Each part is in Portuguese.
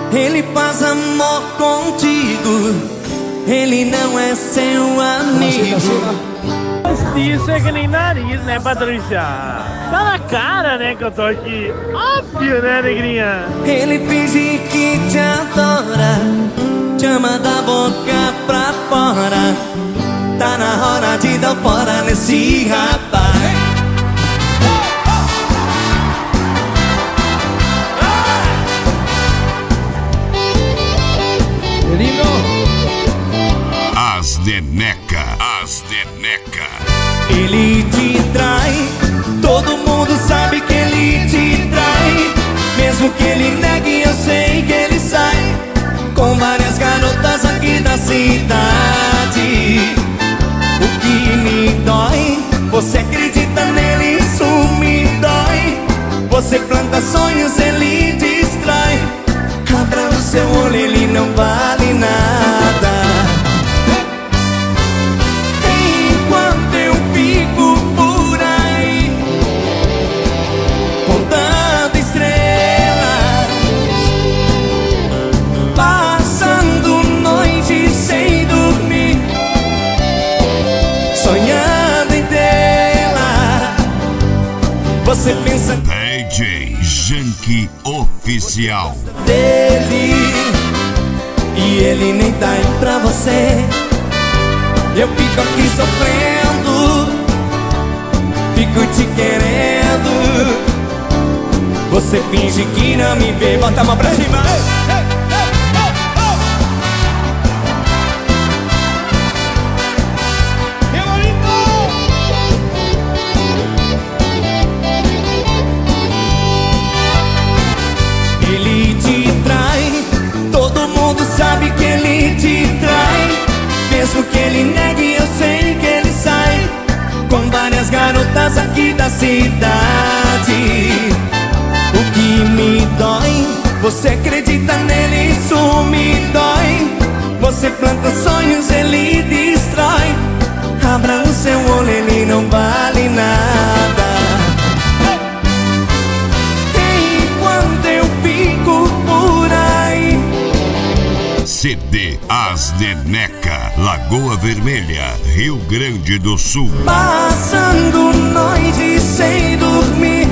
Ele faz amor contigo, ele não é seu amigo. Isso é que nem nariz, né, Patrícia? Tá na cara, né, que eu tô aqui. Óbvio, né, negrinha? Ele finge que te adora, te ama da boca pra fora. Tá na hora de dar fora nesse rapaz. As Neneca. Ele te trai, todo mundo sabe que ele te trai. Mesmo que ele negue, eu sei que ele sai com várias garotas aqui da cidade. O que me dói, você acredita nele, isso me dói. Você planta sonhos, ele destrói. Abra o seu olho, ele não vale nada. Enquanto eu fico por aí contando estrelas, passando noites sem dormir, sonhando em tê-la, você pensa DJ Janky Oficial dele e ele nem tá aí pra você. Eu fico aqui sofrendo, fico te querendo. Você finge que não me vê, bota a mão pra cima. Ele te trai, todo mundo sabe que ele te trai. Mesmo que ele negue, eu sei que ele sai com várias garotas aqui da cidade. O que me dói, você acredita nele, isso me dói. Você planta sonhos, ele destrói. Abra o seu olho, ele não vale nada. Enquanto eu fico por aí. CD As Neneca, Lagoa Vermelha, Rio Grande do Sul. Passando noites sem dormir,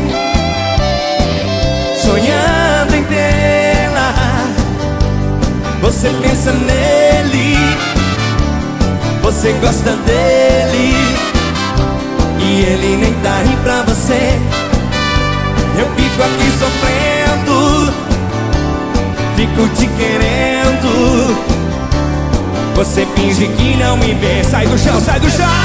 sonhando em tê-la. Você pensa nele, você gosta dele e ele nem tá aí pra você. Eu fico aqui sofrendo, fico te querendo. Você finge que não me vê. Sai do chão, sai do chão.